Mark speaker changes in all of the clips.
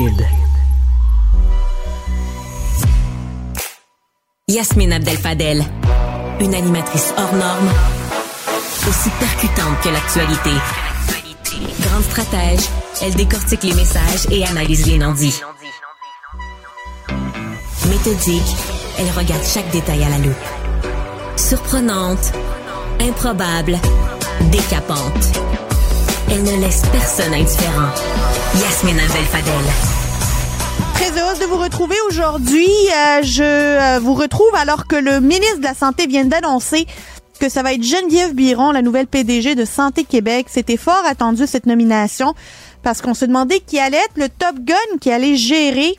Speaker 1: Cube. Yasmine Abdel-Fadel, une animatrice hors norme, aussi percutante que l'actualité. Grande stratège, elle décortique les messages et analyse les non-dits. Méthodique, elle regarde chaque détail à la loupe. Surprenante, improbable, décapante. Elle ne laisse personne indifférent. Yasmine Abdel-Fadel.
Speaker 2: Très heureuse de vous retrouver aujourd'hui. Je vous retrouve alors que le ministre de la Santé vient d'annoncer que ça va être Geneviève Biron, la nouvelle PDG de Santé Québec. C'était fort attendu, cette nomination, parce qu'on se demandait qui allait être le Top Gun qui allait gérer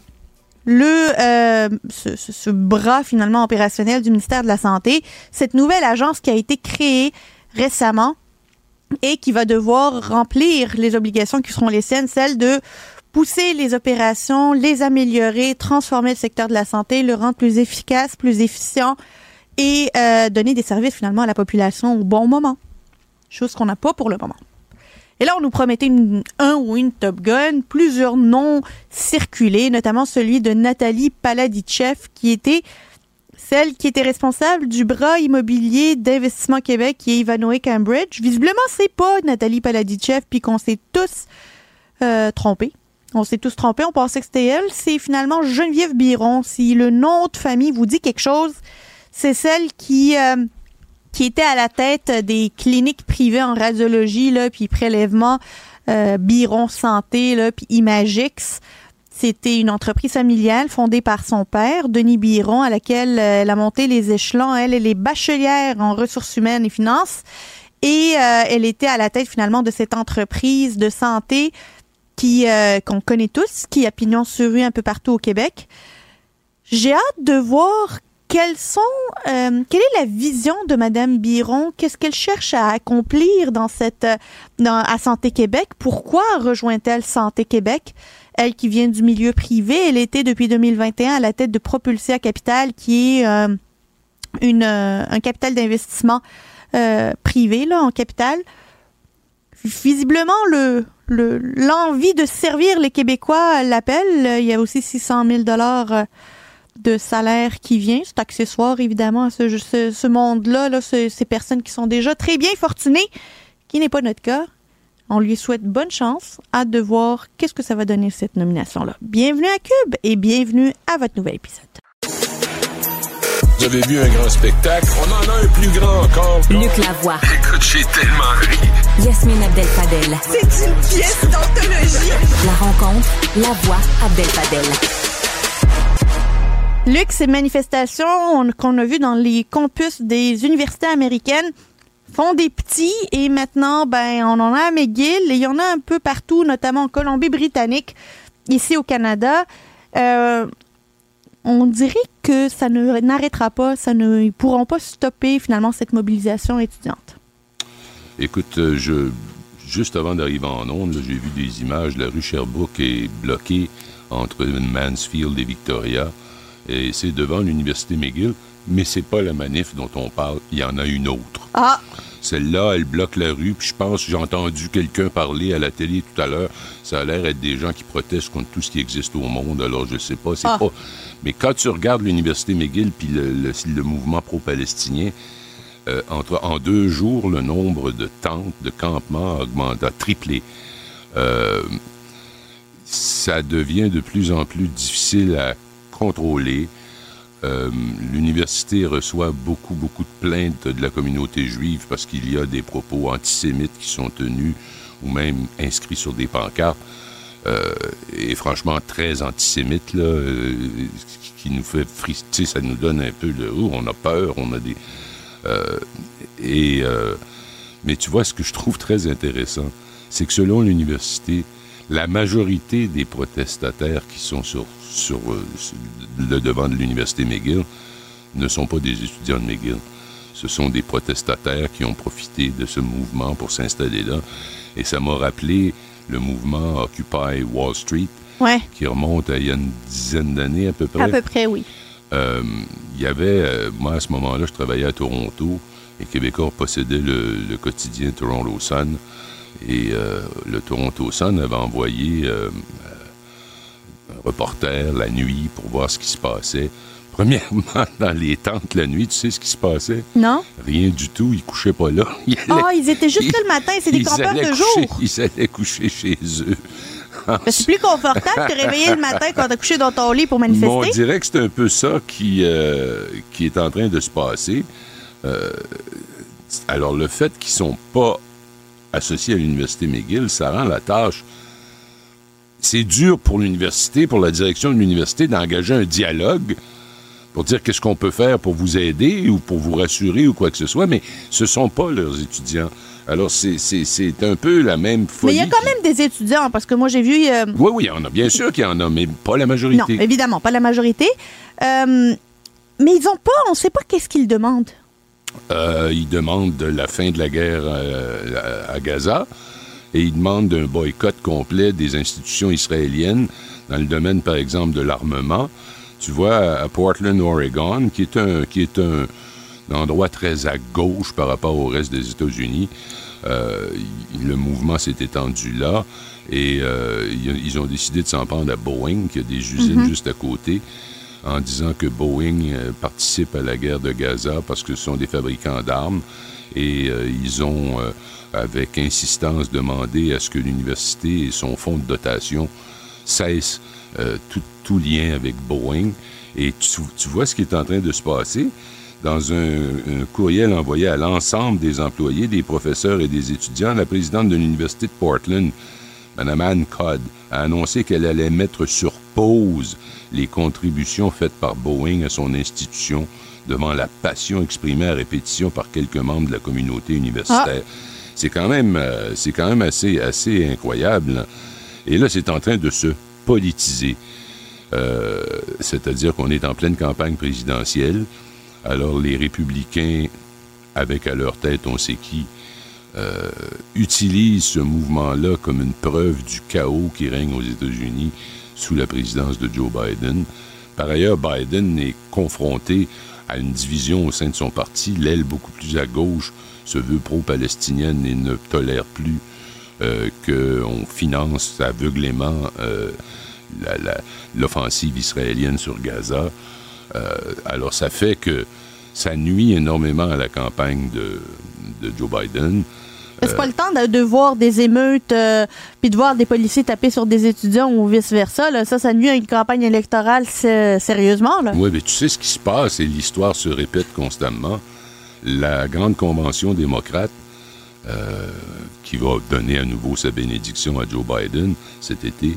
Speaker 2: ce bras finalement opérationnel du ministère de la Santé. Cette nouvelle agence qui a été créée récemment et qui va devoir remplir les obligations qui seront les siennes, celles de pousser les opérations, les améliorer, transformer le secteur de la santé, le rendre plus efficace, plus efficient et donner des services finalement à la population au bon moment. Chose qu'on n'a pas pour le moment. Et là, on nous promettait un ou une Top Gun, plusieurs noms circulaient, notamment celui de Nathalie Paladichev, qui était celle qui était responsable du bras immobilier d'Investissement Québec, qui est Ivanhoé Cambridge. Visiblement, c'est pas Nathalie Paladichev, puis qu'on s'est tous trompés. On s'est tous trompés, on pensait que c'était elle. C'est finalement Geneviève Biron. Si le nom de famille vous dit quelque chose, c'est celle qui était à la tête des cliniques privées en radiologie, là, puis prélèvement, Biron Santé, là, puis Imagix. C'était une entreprise familiale fondée par son père, Denis Biron, à laquelle elle a monté les échelons. Elle est bachelière en ressources humaines et finances. Et elle était à la tête finalement de cette entreprise de santé qu'on connaît tous, qui a pignon sur rue un peu partout au Québec. J'ai hâte de voir quelle est la vision de Madame Biron? Qu'est-ce qu'elle cherche à accomplir à Santé Québec? Pourquoi rejoint-elle Santé Québec? Elle qui vient du milieu privé, elle était depuis 2021 à la tête de Propulsia Capital, qui est un capital d'investissement privé là, en capital. Visiblement, l'envie de servir les Québécois l'appelle. Il y a aussi 600 000 $ de salaire qui vient. C'est accessoire, évidemment, à ce monde-là, là, ces personnes qui sont déjà très bien fortunées, qui n'est pas notre cas. On lui souhaite bonne chance. Hâte de voir qu'est-ce que ça va donner, cette nomination-là. Bienvenue à Cube et bienvenue à votre nouvel épisode.
Speaker 3: Vous avez vu un grand spectacle? On en a un plus grand encore.
Speaker 1: Luc Lavoie.
Speaker 3: Écoute, j'ai tellement ri.
Speaker 1: Yasmine Abdel-Fadel.
Speaker 2: C'est une pièce d'anthologie.
Speaker 1: La rencontre, Lavoie Abdel-Fadel.
Speaker 2: Luc, ces manifestations qu'on a vues dans les campus des universités américaines font des petits et maintenant, on en a à McGill et il y en a un peu partout, notamment en Colombie-Britannique, ici au Canada. On dirait que ça n'arrêtera pas, ils ne pourront pas stopper finalement cette mobilisation étudiante.
Speaker 4: Écoute, juste avant d'arriver en ondes, j'ai vu des images. La rue Sherbrooke est bloquée entre Mansfield et Victoria. Et c'est devant l'université McGill, mais c'est pas la manif dont on parle. Il y en a une autre.
Speaker 2: Ah!
Speaker 4: Celle-là, elle bloque la rue, puis je pense que j'ai entendu quelqu'un parler à la télé tout à l'heure. Ça a l'air d'être des gens qui protestent contre tout ce qui existe au monde, alors je sais pas, c'est pas... Mais quand tu regardes l'université McGill puis le mouvement pro-palestinien, en 2 jours, le nombre de tentes, de campements a triplé. Ça devient de plus en plus difficile à contrôler. L'université reçoit beaucoup de plaintes de la communauté juive parce qu'il y a des propos antisémites qui sont tenus ou même inscrits sur des pancartes et franchement très antisémites là, qui nous fait frister, ça nous donne un peu de on a peur, on a des mais tu vois, ce que je trouve très intéressant, c'est que selon l'université, la majorité des protestataires qui sont sur le devant de l'université McGill ne sont pas des étudiants de McGill. Ce sont des protestataires qui ont profité de ce mouvement pour s'installer là. Et ça m'a rappelé le mouvement Occupy Wall Street, qui remonte à il y a une dizaine d'années à peu près.
Speaker 2: À peu près, oui.
Speaker 4: Il y avait, moi à ce moment-là, je travaillais à Toronto et Québécois possédait le quotidien Toronto Sun. Et le Toronto Sun avait envoyé reporters la nuit pour voir ce qui se passait. Premièrement, dans les tentes la nuit, tu sais ce qui se passait?
Speaker 2: Non.
Speaker 4: Rien du tout, ils couchaient pas là.
Speaker 2: Ils étaient juste là le matin, c'est des campeurs de jour.
Speaker 4: Ils allaient coucher chez eux.
Speaker 2: C'est plus confortable de te réveiller le matin quand tu as couché dans ton lit pour manifester.
Speaker 4: Bon, on dirait que c'est un peu ça qui est en train de se passer. Alors, le fait qu'ils ne sont pas associés à l'Université McGill, ça rend la tâche... C'est dur pour l'université, pour la direction de l'université, d'engager un dialogue pour dire qu'est-ce qu'on peut faire pour vous aider ou pour vous rassurer ou quoi que ce soit, mais ce ne sont pas leurs étudiants. Alors, c'est un peu la même folie.
Speaker 2: Mais il y a quand même des étudiants, parce que moi, j'ai vu...
Speaker 4: Oui, il y en a. Bien sûr qu'il y en a, mais pas la majorité.
Speaker 2: Non, évidemment, pas la majorité. Mais ils ont pas... On ne sait pas qu'est-ce qu'ils demandent.
Speaker 4: Ils demandent la fin de la guerre à Gaza et ils demandent un boycott complet des institutions israéliennes dans le domaine, par exemple, de l'armement. Tu vois, à Portland, Oregon, qui est un endroit très à gauche par rapport au reste des États-Unis, le mouvement s'est étendu là et ils ont décidé de s'en prendre à Boeing, qui a des usines juste à côté, en disant que Boeing participe à la guerre de Gaza parce que ce sont des fabricants d'armes et ils ont, avec insistance, demandé à ce que l'université et son fonds de dotation cessent tout lien avec Boeing. Et tu vois ce qui est en train de se passer dans un courriel envoyé à l'ensemble des employés, des professeurs et des étudiants. La présidente de l'Université de Portland, Mme Ann Codd, a annoncé qu'elle allait mettre sur pause les contributions faites par Boeing à son institution devant la passion exprimée à répétition par quelques membres de la communauté universitaire. C'est quand même assez incroyable, hein. Et là, c'est en train de se politiser. C'est-à-dire qu'on est en pleine campagne présidentielle. Alors, les républicains, avec à leur tête on sait qui, utilisent ce mouvement-là comme une preuve du chaos qui règne aux États-Unis sous la présidence de Joe Biden. Par ailleurs, Biden est confronté à une division au sein de son parti. L'aile beaucoup plus à gauche se veut pro-palestinienne et ne tolère plus qu'on finance aveuglément l'offensive israélienne sur Gaza. Alors, ça fait que ça nuit énormément à la campagne de Joe Biden.
Speaker 2: C'est pas le temps de voir des émeutes puis de voir des policiers taper sur des étudiants ou vice-versa. Là. Ça nuit à une campagne électorale sérieusement. Là.
Speaker 4: Oui, mais tu sais ce qui se passe et l'histoire se répète constamment. La grande convention démocrate qui va donner à nouveau sa bénédiction à Joe Biden cet été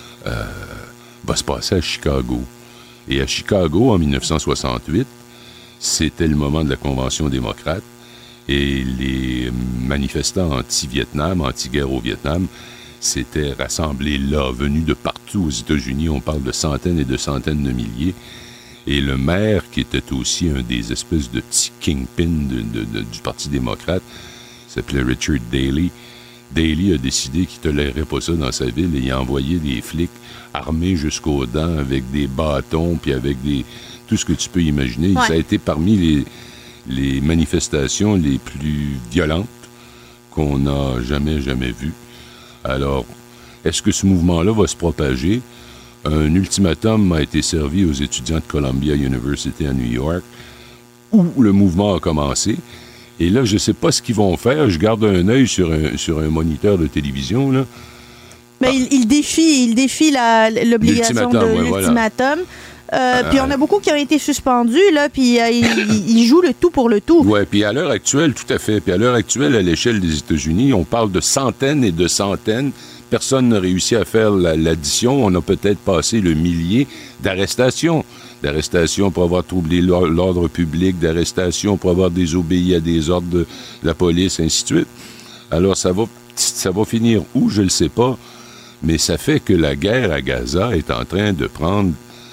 Speaker 4: va se passer à Chicago. Et à Chicago, en 1968, c'était le moment de la convention démocrate. Et les manifestants anti-Vietnam, anti-guerre au Vietnam, s'étaient rassemblés là, venus de partout aux États-Unis. On parle de centaines et de centaines de milliers. Et le maire, qui était aussi un des espèces de petits kingpins du Parti démocrate, s'appelait Richard Daley. Daley a décidé qu'il ne tolérerait pas ça dans sa ville et il a envoyé des flics armés jusqu'aux dents avec des bâtons puis avec tout ce que tu peux imaginer. Ouais. Ça a été parmi les manifestations les plus violentes qu'on n'a jamais vues. Alors, est-ce que ce mouvement-là va se propager? Un ultimatum a été servi aux étudiants de Columbia University à New York, où le mouvement a commencé. Et là, je ne sais pas ce qu'ils vont faire. Je garde un œil sur un moniteur de télévision, là.
Speaker 2: Mais il défie l'obligation de l'ultimatum. Puis on a beaucoup qui ont été suspendus, là, puis ils jouent le tout pour le tout.
Speaker 4: Oui, puis à l'heure actuelle, tout à fait. Puis à l'heure actuelle, à l'échelle des États-Unis, on parle de centaines et de centaines. Personne n'a réussi à faire l'addition. On a peut-être passé le millier d'arrestations. D'arrestations pour avoir troublé l'ordre public, d'arrestations pour avoir désobéi à des ordres de la police, ainsi de suite. Alors, ça va finir où, je ne le sais pas. Mais ça fait que la guerre à Gaza est en train de prendre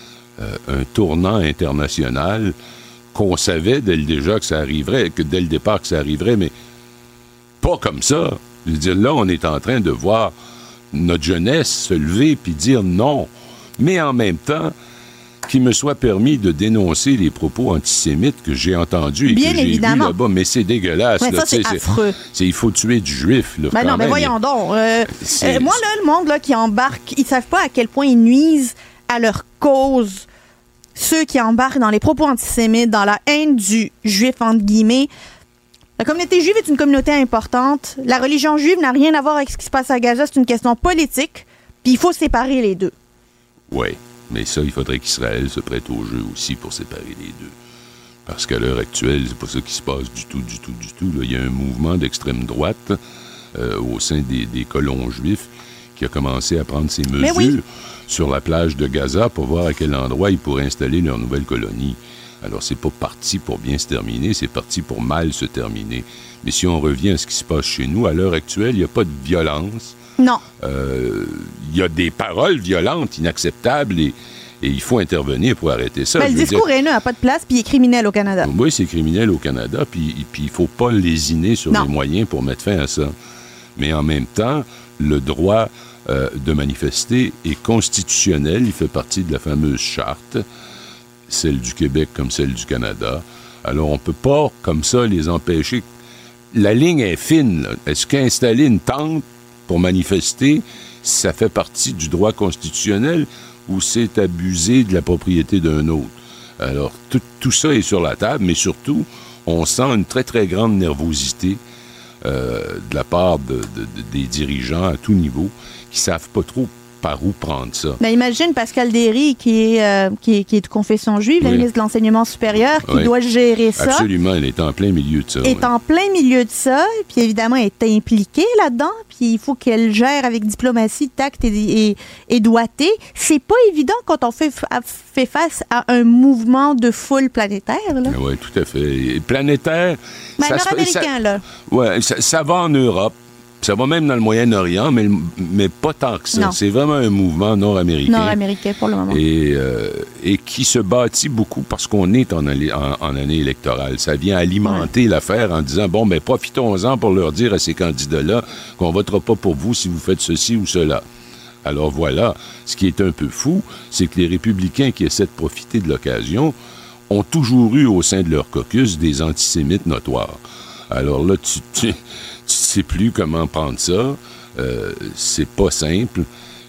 Speaker 4: un tournant international qu'on savait dès le départ que ça arriverait, mais pas comme ça. Je veux dire, là, on est en train de voir notre jeunesse se lever puis dire non. Mais en même temps, qu'il me soit permis de dénoncer les propos antisémites que j'ai entendus et
Speaker 2: bien
Speaker 4: que j'ai vus là-bas. Mais c'est dégueulasse.
Speaker 2: Ouais,
Speaker 4: là,
Speaker 2: ça, c'est affreux.
Speaker 4: Il faut tuer du juif. Là,
Speaker 2: mais voyons donc. Moi, là, le monde là, qui embarque, ils savent pas à quel point ils nuisent à leur cause ceux qui embarquent dans les propos antisémites, dans la haine du juif, entre guillemets. La communauté juive est une communauté importante. La religion juive n'a rien à voir avec ce qui se passe à Gaza. C'est une question politique. Puis il faut séparer les deux.
Speaker 4: Oui, mais ça, il faudrait qu'Israël se prête au jeu aussi pour séparer les deux. Parce qu'à l'heure actuelle, c'est pas ça qui se passe du tout. Là, il y a un mouvement d'extrême droite au sein des colons juifs qui a commencé à prendre ses mesures sur la plage de Gaza pour voir à quel endroit ils pourraient installer leur nouvelle colonie. Alors, c'est pas parti pour bien se terminer, c'est parti pour mal se terminer. Mais si on revient à ce qui se passe chez nous, à l'heure actuelle, il n'y a pas de violence.
Speaker 2: Non.
Speaker 4: Il y a des paroles violentes, inacceptables, et il faut intervenir pour arrêter ça.
Speaker 2: Ben, le discours haineux n'a pas de place, puis il est criminel au Canada.
Speaker 4: Oui, c'est criminel au Canada, puis il ne faut pas lésiner sur les moyens pour mettre fin à ça. Mais en même temps, le droit de manifester est constitutionnel. Il fait partie de la fameuse charte, celle du Québec comme celle du Canada. Alors, on ne peut pas, comme ça, les empêcher. La ligne est fine, là. Est-ce qu'installer une tente pour manifester, ça fait partie du droit constitutionnel ou c'est abuser de la propriété d'un autre? Alors, tout ça est sur la table, mais surtout, on sent une très, très grande nervosité de la part des dirigeants à tout niveau qui ne savent pas trop par où prendre ça.
Speaker 2: Ben, imagine Pascal Derry, qui est de confession juive, la ministre de l'Enseignement supérieur, qui doit gérer ça.
Speaker 4: Absolument, elle est en plein milieu de ça.
Speaker 2: En plein milieu de ça, puis évidemment, elle est impliquée là-dedans, puis il faut qu'elle gère avec diplomatie, tact et doigté. C'est pas évident quand on fait face à un mouvement de foule planétaire.
Speaker 4: Oui, tout à fait. Et planétaire...
Speaker 2: Ben, nord-américain, là.
Speaker 4: Oui, ça va en Europe. Ça va même dans le Moyen-Orient, mais pas tant que ça.
Speaker 2: Non.
Speaker 4: C'est vraiment un mouvement nord-américain.
Speaker 2: Nord-américain, pour le moment.
Speaker 4: Et qui se bâtit beaucoup parce qu'on est en année électorale. Ça vient alimenter l'affaire en disant, bon, ben profitons-en pour leur dire à ces candidats-là qu'on votera pas pour vous si vous faites ceci ou cela. Alors voilà, ce qui est un peu fou, c'est que les républicains qui essaient de profiter de l'occasion ont toujours eu au sein de leur caucus des antisémites notoires. Alors là, tu sais plus comment prendre ça. C'est pas simple.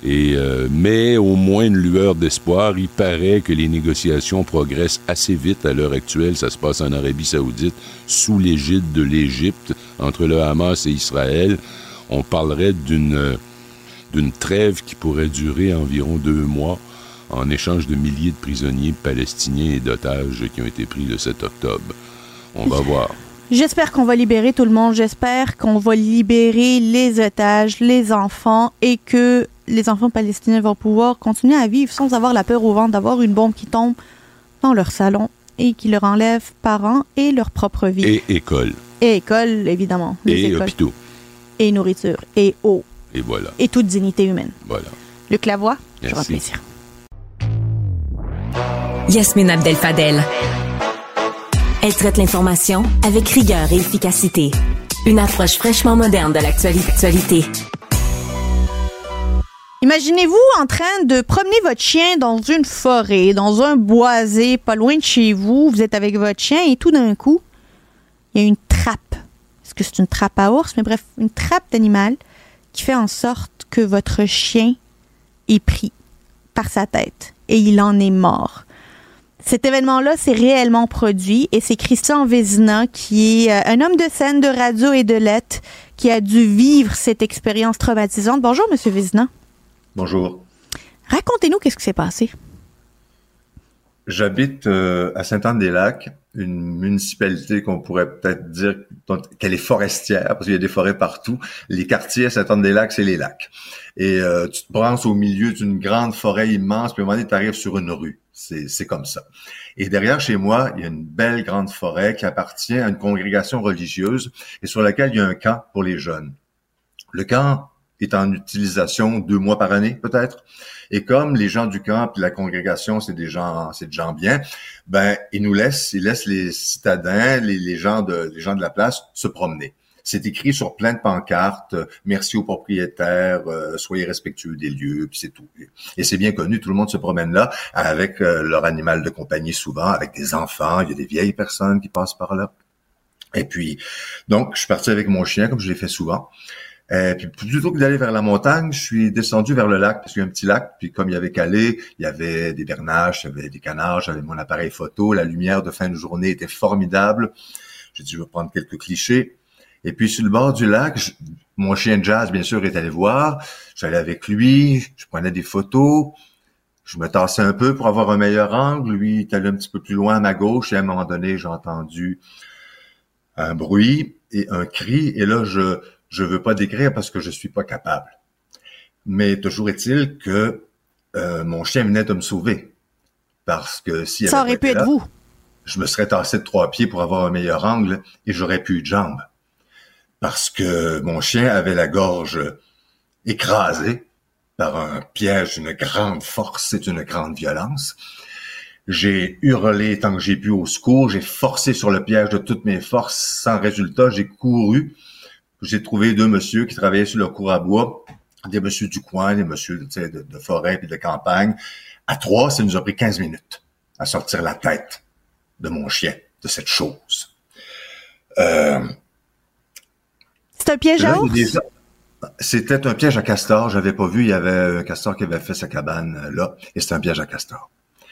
Speaker 4: Mais au moins une lueur d'espoir. Il paraît que les négociations progressent assez vite à l'heure actuelle. Ça se passe en Arabie Saoudite, sous l'égide de l'Égypte, entre le Hamas et Israël. On parlerait d'une trêve qui pourrait durer environ 2 mois en échange de milliers de prisonniers palestiniens et d'otages qui ont été pris le 7 octobre. On va voir.
Speaker 2: J'espère qu'on va libérer tout le monde. J'espère qu'on va libérer les otages, les enfants, et que les enfants palestiniens vont pouvoir continuer à vivre sans avoir la peur au ventre d'avoir une bombe qui tombe dans leur salon et qui leur enlève parents et leur propre vie.
Speaker 4: Et école.
Speaker 2: Et école, évidemment.
Speaker 4: Et hôpitaux.
Speaker 2: Et nourriture. Et eau.
Speaker 4: Et voilà.
Speaker 2: Et toute dignité humaine.
Speaker 4: Voilà.
Speaker 2: Luc Lavoie,
Speaker 4: merci.
Speaker 2: J'aurai plaisir.
Speaker 1: Yasmine Abdel-Fadel. Elle traite l'information avec rigueur et efficacité. Une approche fraîchement moderne de l'actualité.
Speaker 2: Imaginez-vous en train de promener votre chien dans une forêt, dans un boisé, pas loin de chez vous. Vous êtes avec votre chien et tout d'un coup, il y a une trappe. Est-ce que c'est une trappe à ours? Mais bref, une trappe d'animal qui fait en sorte que votre chien est pris par sa tête et il en est mort. Cet événement-là s'est réellement produit et c'est Christian Vézina, qui est un homme de scène, de radio et de lettres, qui a dû vivre cette expérience traumatisante. Bonjour, M. Vézina.
Speaker 5: Bonjour.
Speaker 2: Racontez-nous qu'est-ce qui s'est passé.
Speaker 5: J'habite à Sainte-Anne-des-Lacs, une municipalité qu'on pourrait peut-être dire qu'elle est forestière, parce qu'il y a des forêts partout. Les quartiers à Sainte-Anne-des-Lacs, c'est les lacs. Et tu te branches au milieu d'une grande forêt immense, puis à un moment donné, tu arrives sur une rue. C'est comme ça. Et derrière chez moi, il y a une belle grande forêt qui appartient à une congrégation religieuse et sur laquelle il y a un camp pour les jeunes. Le camp est en utilisation 2 mois par année, peut-être. Et comme les gens du camp et la congrégation, c'est des gens bien, ben, ils laissent les citadins, les gens de la place se promener. C'est écrit sur plein de pancartes, merci aux propriétaires, soyez respectueux des lieux, puis c'est tout. Et c'est bien connu, tout le monde se promène là avec leur animal de compagnie souvent, avec des enfants, il y a des vieilles personnes qui passent par là. Et puis, donc, je suis parti avec mon chien, comme je l'ai fait souvent. Puis plutôt que d'aller vers la montagne, je suis descendu vers le lac, parce qu'il y a un petit lac, puis comme il y avait calé, il y avait des bernaches, il y avait des canards, j'avais mon appareil photo, la lumière de fin de journée était formidable. J'ai dit, je vais prendre quelques clichés. Et puis sur le bord du lac, mon chien Jazz, bien sûr, est allé voir. J'allais avec lui, je prenais des photos, je me tassais un peu pour avoir un meilleur angle. Lui, il est allé un petit peu plus loin à ma gauche, et à un moment donné, j'ai entendu un bruit et un cri, et là, je veux pas décrire parce que je suis pas capable. Mais toujours est-il que mon chien venait de me sauver. Parce que si
Speaker 2: ça aurait pu être vous.
Speaker 5: Je me serais tassé de 3 pieds pour avoir un meilleur angle et j'aurais plus de jambes. Parce que mon chien avait la gorge écrasée par un piège d'une grande force et d'une grande violence. J'ai hurlé tant que j'ai pu au secours, j'ai forcé sur le piège de toutes mes forces. Sans résultat, j'ai couru. J'ai trouvé 2 messieurs qui travaillaient sur le cour à bois, des messieurs du coin, des messieurs de forêt et de campagne. À 3, ça nous a pris 15 minutes à sortir la tête de mon chien, de cette chose.
Speaker 2: C'est un piège à ours?
Speaker 5: C'était un piège à castor. J'avais pas vu, il y avait un castor qui avait fait sa cabane là, et c'était un piège à castor.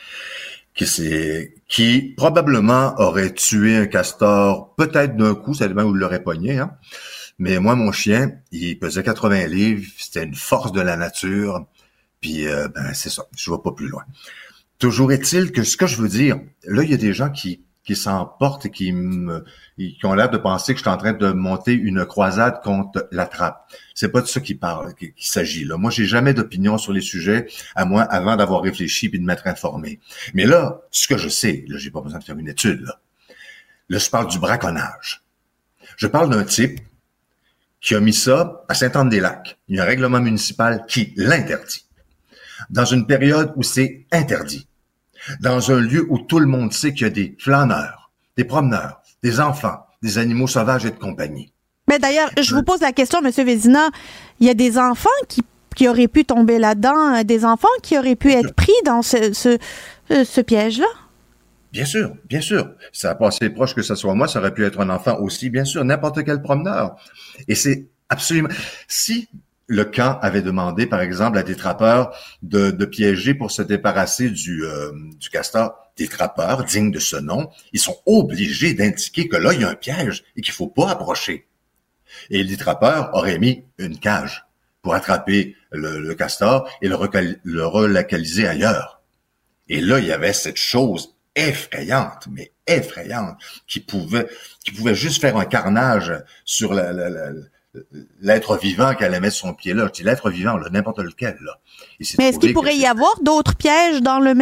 Speaker 5: Qui probablement aurait tué un castor, peut-être d'un coup, ça dépend où il l'aurait pogné, hein. Mais moi, mon chien, il pesait 80 livres, c'était une force de la nature, puis c'est ça, je vais pas plus loin. Toujours est-il que ce que je veux dire, là, il y a des gens qui s'emportent et qui ont l'air de penser que je suis en train de monter une croisade contre la trappe. C'est pas de ça qu'il s'agit, là. Moi, j'ai jamais d'opinion sur les sujets, à moins avant d'avoir réfléchi puis de m'être informé. Mais là, ce que je sais, là, j'ai pas besoin de faire une étude, là. Là, je parle du braconnage. Je parle d'un type qui a mis ça à Sainte-Anne-des-Lacs. Il y a un règlement municipal qui l'interdit. Dans une période où c'est interdit. Dans un lieu où tout le monde sait qu'il y a des flâneurs, des promeneurs, des enfants, des animaux sauvages et de compagnie.
Speaker 2: Mais d'ailleurs, je vous pose la question, M. Vézina, il y a des enfants qui auraient pu tomber là-dedans, des enfants qui auraient pu être pris dans ce piège-là?
Speaker 5: Bien sûr, bien sûr. Ça a passé proche que ce soit moi, ça aurait pu être un enfant aussi, bien sûr, n'importe quel promeneur. Et c'est absolument... Si le camp avait demandé, par exemple, à des trappeurs de piéger pour se débarrasser du castor, des trappeurs dignes de ce nom, ils sont obligés d'indiquer que là, il y a un piège et qu'il faut pas approcher. Et les trappeurs auraient mis une cage pour attraper le castor et le relocaliser ailleurs. Et là, il y avait cette chose effrayante, mais effrayante, qui pouvait juste faire un carnage sur l'être vivant qu'elle allait mettre son pied là. Je dis l'être vivant, là, n'importe lequel, là.
Speaker 2: Mais est-ce qu'il pourrait y avoir d'autres pièges dans la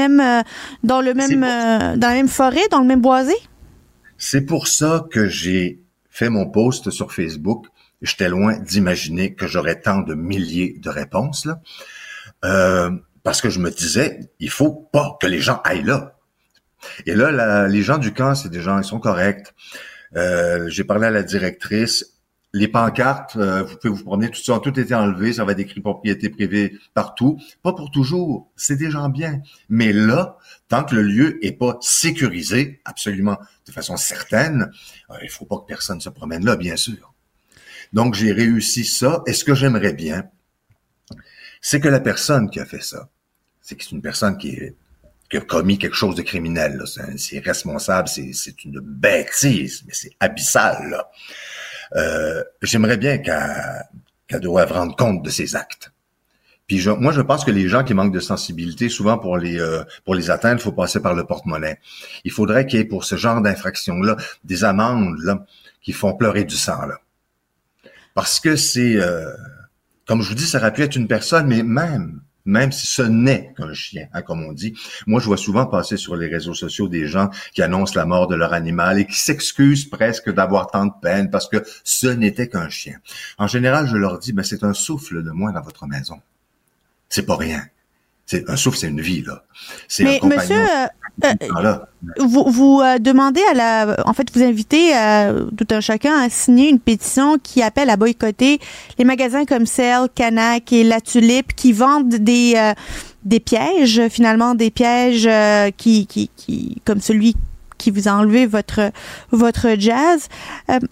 Speaker 2: même forêt, dans le même boisé?
Speaker 5: C'est pour ça que j'ai fait mon post sur Facebook. J'étais loin d'imaginer que j'aurais tant de milliers de réponses, là. Parce que je me disais, il faut pas que les gens aillent là. Et là, les gens du camp, c'est des gens, ils sont corrects. J'ai parlé à la directrice. Les pancartes, vous pouvez vous promener, tout ça, tout était enlevé, ça va être écrit propriété privée partout. Pas pour toujours, c'est des gens bien. Mais là, tant que le lieu est pas sécurisé, absolument, de façon certaine, il faut pas que personne se promène là, bien sûr. Donc, j'ai réussi ça. Et ce que j'aimerais bien, c'est que la personne qui a fait ça, c'est que c'est une personne qui a commis quelque chose de criminel, là. C'est responsable, c'est une bêtise, mais c'est abyssal, là. J'aimerais bien qu'elle doive rendre compte de ses actes. Puis moi, je pense que les gens qui manquent de sensibilité, souvent pour les atteindre, il faut passer par le porte-monnaie. Il faudrait qu'il y ait pour ce genre d'infraction-là des amendes là qui font pleurer du sang, là. Parce que c'est, comme je vous dis, ça aurait pu être une personne, mais même si ce n'est qu'un chien, hein, comme on dit. Moi, je vois souvent passer sur les réseaux sociaux des gens qui annoncent la mort de leur animal et qui s'excusent presque d'avoir tant de peine parce que ce n'était qu'un chien. En général, je leur dis, c'est un souffle de moins dans votre maison. C'est pas rien. C'est un souffle, c'est une vie, là. C'est
Speaker 2: mais
Speaker 5: un compagnon.
Speaker 2: Monsieur, vous demandez en fait, vous invitez tout un chacun à signer une pétition qui appelle à boycotter les magasins comme Cell, Canac et La Tulipe qui vendent des pièges, finalement, des pièges qui comme celui qui vous a enlevé votre Jazz.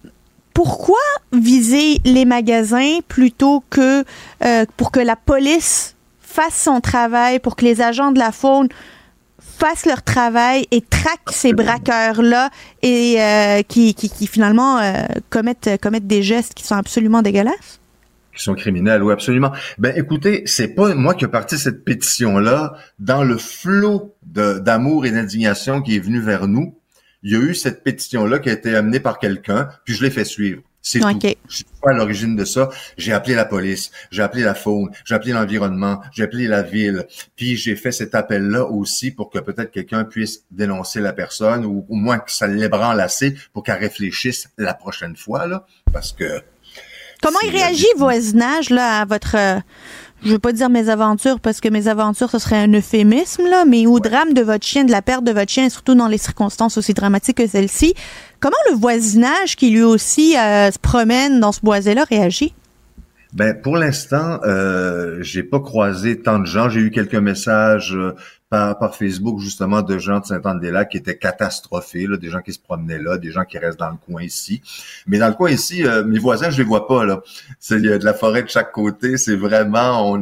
Speaker 2: pourquoi viser les magasins plutôt que pour que la police fasse son travail, pour que les agents de la faune fassent leur travail et traquent ces braqueurs-là et qui finalement commettent des gestes qui sont absolument dégueulasses?
Speaker 5: Qui sont criminels, oui, absolument. Ben, écoutez, c'est pas moi qui ai parti cette pétition-là. Dans le flot d'amour et d'indignation qui est venu vers nous, il y a eu cette pétition-là qui a été amenée par quelqu'un, puis je l'ai fait suivre. C'est tout. Je suis pas à l'origine de ça. J'ai appelé la police, j'ai appelé la faune, j'ai appelé l'environnement, j'ai appelé la ville, puis j'ai fait cet appel-là aussi pour que peut-être quelqu'un puisse dénoncer la personne ou au moins que ça l'ébranle assez pour qu'elle réfléchisse la prochaine fois, là, parce que...
Speaker 2: Comment il réagit, voisinage, là, à votre... je veux pas dire mésaventure, parce que mésaventure, ce serait un euphémisme, là, mais au drame de votre chien, de la perte de votre chien, surtout dans les circonstances aussi dramatiques que celle-ci. Comment le voisinage, qui lui aussi se promène dans ce boisé-là, réagit?
Speaker 5: Ben, pour l'instant, j'ai pas croisé tant de gens. J'ai eu quelques messages par Facebook, justement, de gens de Sainte-Anne-des-Lacs qui étaient catastrophés, là, des gens qui se promenaient là, des gens qui restent dans le coin ici. Mais dans le coin ici, mes voisins, je les vois pas, là. Il y a de la forêt de chaque côté. C'est vraiment,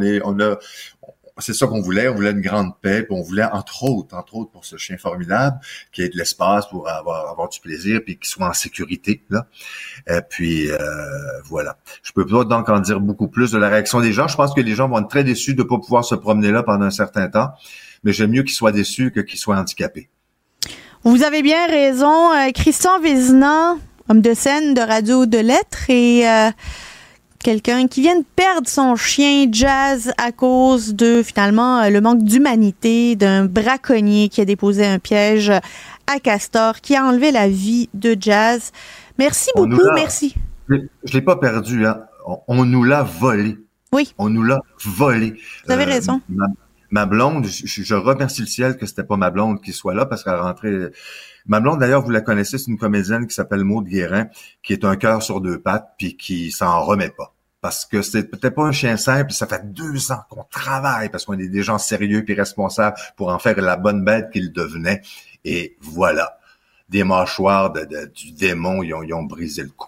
Speaker 5: c'est ça qu'on voulait. On voulait une grande paix. Puis on voulait, entre autres, pour ce chien formidable, qu'il y ait de l'espace pour avoir du plaisir, puis qu'il soit en sécurité, là. Puis voilà. Je peux pas donc en dire beaucoup plus de la réaction des gens. Je pense que les gens vont être très déçus de pas pouvoir se promener là pendant un certain temps. Mais j'aime mieux qu'ils soient déçus que qu'ils soient handicapés.
Speaker 2: Vous avez bien raison. Christian Vézina, homme de scène, de radio, de lettres, et quelqu'un qui vient de perdre son chien Jazz à cause de, finalement, le manque d'humanité d'un braconnier qui a déposé un piège à Castor, qui a enlevé la vie de Jazz. Merci beaucoup, merci.
Speaker 5: Je l'ai pas perdu, hein. On nous l'a volé.
Speaker 2: Oui.
Speaker 5: On nous l'a volé.
Speaker 2: Vous avez raison.
Speaker 5: Ma blonde, je remercie le ciel que c'était pas ma blonde qui soit là parce qu'elle rentrait. Ma blonde, d'ailleurs, vous la connaissez, c'est une comédienne qui s'appelle Maude Guérin, qui est un cœur sur deux pattes puis qui s'en remet pas. Parce que c'est peut-être pas un chien simple, ça fait 2 ans qu'on travaille parce qu'on est des gens sérieux puis responsables pour en faire la bonne bête qu'il devenait. Et voilà. Des mâchoires du démon, ils ont brisé le cou.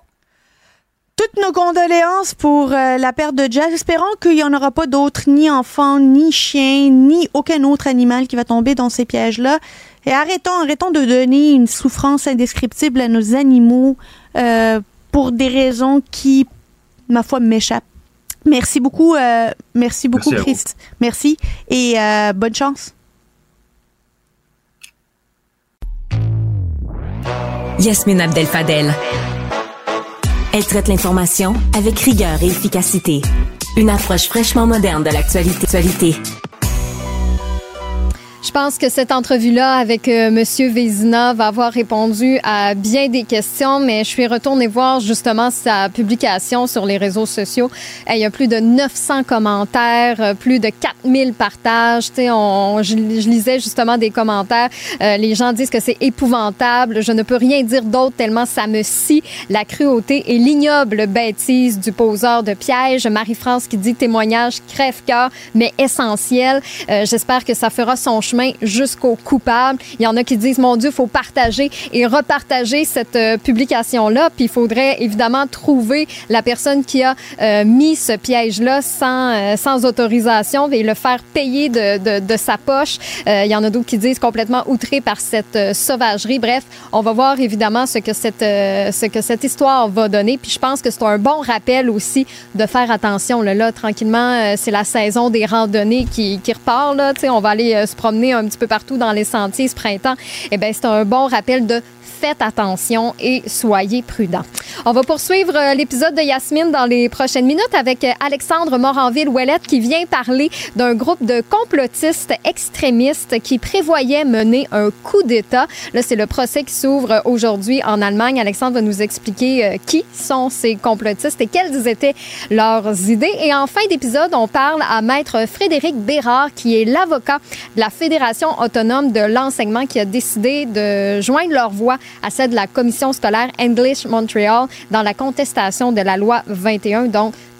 Speaker 2: Toutes nos condoléances pour la perte de Jazz. Espérons qu'il n'y en aura pas d'autres, ni enfants, ni chiens, ni aucun autre animal qui va tomber dans ces pièges-là. Et arrêtons de donner une souffrance indescriptible à nos animaux pour des raisons qui, ma foi, m'échappent. Merci beaucoup, Christ. Merci et bonne chance.
Speaker 1: Yasmine Abdel-Fadel. Elle traite l'information avec rigueur et efficacité. Une approche fraîchement moderne de l'actualité.
Speaker 6: Je pense que cette entrevue-là avec Monsieur Vézina va avoir répondu à bien des questions, mais je suis retournée voir justement sa publication sur les réseaux sociaux. Il y a plus de 900 commentaires, plus de 4000 partages. Je lisais justement des commentaires. Les gens disent que c'est épouvantable. Je ne peux rien dire d'autre tellement ça me scie la cruauté et l'ignoble bêtise du poseur de pièges. Marie-France qui dit témoignage crève-cœur, mais essentiel. J'espère que ça fera son chemin jusqu'au coupable. Il y en a qui disent, mon Dieu, il faut partager et repartager cette publication-là. Puis il faudrait évidemment trouver la personne qui a mis ce piège-là sans autorisation et le faire payer de sa poche. Il y en a d'autres qui disent complètement outrés par cette sauvagerie. Bref, on va voir évidemment ce que cette histoire va donner. Puis je pense que c'est un bon rappel aussi de faire attention. Là, tranquillement, c'est la saison des randonnées qui repart. Là. On va aller se promener un petit peu partout dans les sentiers ce printemps. Eh bien, c'est un bon rappel de faites attention et soyez prudents. On va poursuivre l'épisode de Yasmine dans les prochaines minutes avec Alexandre Moranville-Ouellette qui vient parler d'un groupe de complotistes extrémistes qui prévoyaient mener un coup d'État. Là, c'est le procès qui s'ouvre aujourd'hui en Allemagne. Alexandre va nous expliquer qui sont ces complotistes et quelles étaient leurs idées. Et en fin d'épisode, on parle à Maître Frédéric Bérard, qui est l'avocat de la Fédération autonome de l'enseignement qui a décidé de joindre leur voix à celle de la commission scolaire English Montreal dans la contestation de la loi 21. Donc,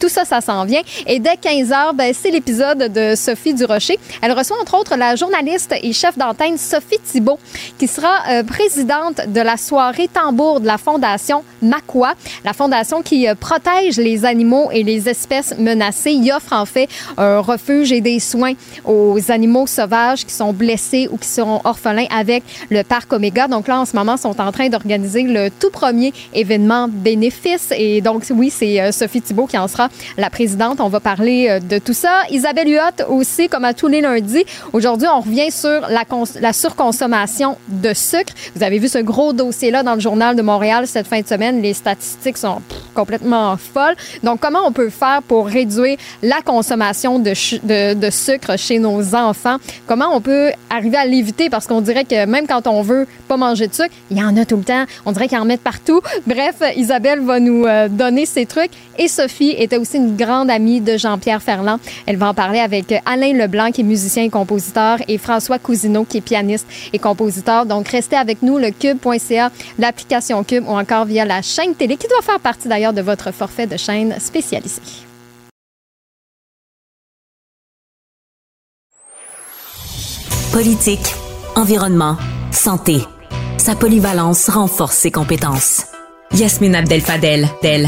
Speaker 6: Tout ça, ça s'en vient. Et dès 15h, c'est l'épisode de Sophie Durocher. Elle reçoit entre autres la journaliste et chef d'antenne Sophie Thibault, qui sera présidente de la soirée tambour de la Fondation Makwa, la fondation qui protège les animaux et les espèces menacées. Il offre en fait un refuge et des soins aux animaux sauvages qui sont blessés ou qui seront orphelins avec le parc Omega. Donc là, en ce moment, ils sont en train d'organiser le tout premier événement bénéfice. Et donc, oui, c'est Sophie Thibault qui en sera la présidente. On va parler de tout ça. Isabelle Huot aussi, comme à tous les lundis. Aujourd'hui, on revient sur la surconsommation de sucre. Vous avez vu ce gros dossier-là dans le Journal de Montréal cette fin de semaine. Les statistiques sont complètement folles. Donc, comment on peut faire pour réduire la consommation de sucre chez nos enfants? Comment on peut arriver à l'éviter? Parce qu'on dirait que même quand on veut pas manger de sucre, il y en a tout le temps. On dirait qu'ils en mettent partout. Bref, Isabelle va nous donner ses trucs. Et Sophie était aussi une grande amie de Jean-Pierre Ferland. Elle va en parler avec Alain Leblanc, qui est musicien et compositeur, et François Cousineau, qui est pianiste et compositeur. Donc, restez avec nous, le cube.ca, l'application Cube ou encore via la chaîne télé, qui doit faire partie d'ailleurs de votre forfait de chaîne spécialisée.
Speaker 1: Politique, environnement, santé. Sa polyvalence renforce ses compétences. Yasmine Abdel-Fadel,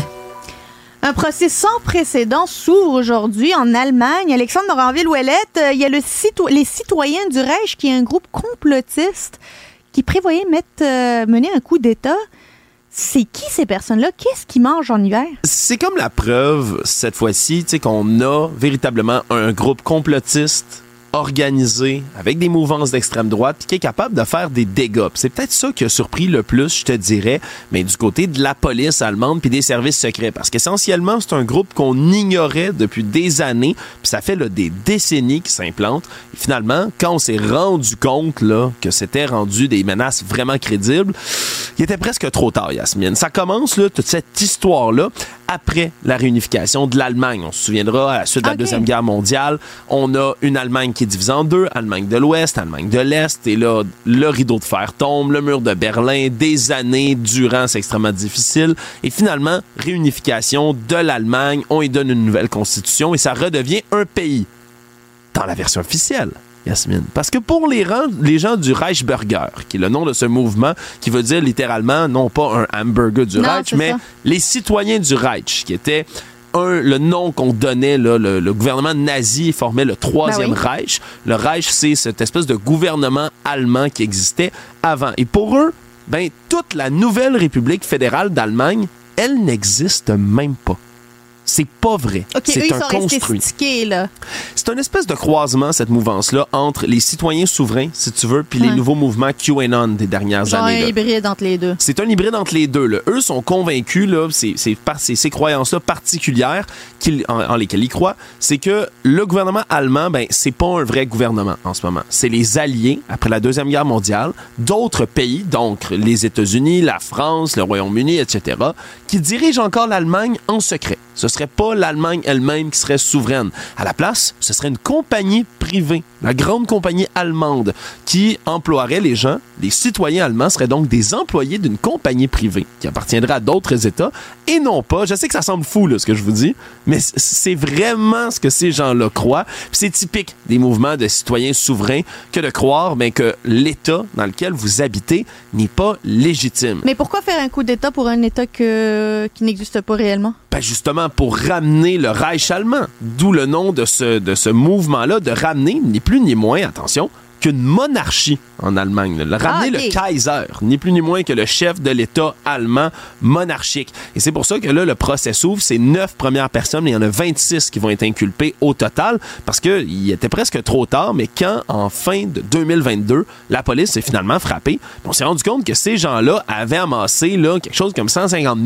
Speaker 2: Un procès sans précédent s'ouvre aujourd'hui en Allemagne. Alexandre Moranville-Ouellette, il y a les citoyens du Reich, qui est un groupe complotiste qui prévoyait mener un coup d'État. C'est qui ces personnes-là? Qu'est-ce qu'ils mangent en hiver?
Speaker 7: C'est comme la preuve, cette fois-ci, qu'on a véritablement un groupe complotiste organisé, avec des mouvances d'extrême droite, qui est capable de faire des dégâts. Puis c'est peut-être ça qui a surpris le plus, je te dirais, mais du côté de la police allemande puis des services secrets. Parce qu'essentiellement, c'est un groupe qu'on ignorait depuis des années, puis ça fait des décennies qu'ils s'implantent. Et finalement, quand on s'est rendu compte que c'était rendu des menaces vraiment crédibles, il était presque trop tard, Yasmine. Ça commence, toute cette histoire-là, après la réunification de l'Allemagne. On se souviendra, à la suite de la Deuxième Guerre mondiale, on a une Allemagne qui est divisée en deux, Allemagne de l'Ouest, Allemagne de l'Est, et là, le rideau de fer tombe, le mur de Berlin, des années durant, c'est extrêmement difficile, et finalement, réunification de l'Allemagne, on y donne une nouvelle constitution, et ça redevient un pays, dans la version officielle. Yasmine. Parce que pour les gens du Reichsbürger, qui est le nom de ce mouvement, qui veut dire littéralement, non pas un hamburger du Reich, mais les citoyens du Reich, qui était le nom qu'on donnait, le gouvernement nazi formait le Troisième Reich. Le Reich, c'est cette espèce de gouvernement allemand qui existait avant. Et pour eux, toute la nouvelle République fédérale d'Allemagne, elle n'existe même pas. C'est pas vrai. C'est un construit.
Speaker 2: Là.
Speaker 7: C'est une espèce de croisement, cette mouvance-là, entre les citoyens souverains, si tu veux, puis les nouveaux mouvements QAnon des dernières années.
Speaker 2: C'est un hybride entre les deux.
Speaker 7: C'est un hybride entre les deux. Là. Eux sont convaincus, c'est par ces croyances-là particulières en lesquelles ils croient, c'est que le gouvernement allemand, c'est pas un vrai gouvernement en ce moment. C'est les alliés, après la Deuxième Guerre mondiale, d'autres pays, donc les États-Unis, la France, le Royaume-Uni, etc., qui dirigent encore l'Allemagne en secret. Ce serait pas l'Allemagne elle-même qui serait souveraine. À la place, ce serait une compagnie privée, la grande compagnie allemande, qui emploierait les gens. Les citoyens allemands seraient donc des employés d'une compagnie privée qui appartiendrait à d'autres États et non pas, je sais que ça semble fou là, ce que je vous dis, mais c'est vraiment ce que ces gens-là croient. Puis c'est typique des mouvements de citoyens souverains que de croire que l'État dans lequel vous habitez n'est pas légitime.
Speaker 2: Mais pourquoi faire un coup d'État pour un État qui n'existe pas réellement?
Speaker 7: Justement, pour ramener le Reich allemand. D'où le nom de ce mouvement-là, de ramener, ni plus ni moins, attention, qu'une monarchie en Allemagne. Ramener le Kaiser, ni plus ni moins que le chef de l'État allemand monarchique. Et c'est pour ça que là, le procès s'ouvre. C'est 9 premières personnes, mais il y en a 26 qui vont être inculpées au total, parce qu'il était presque trop tard, mais quand, en fin de 2022, la police s'est finalement frappée, on s'est rendu compte que ces gens-là avaient amassé quelque chose comme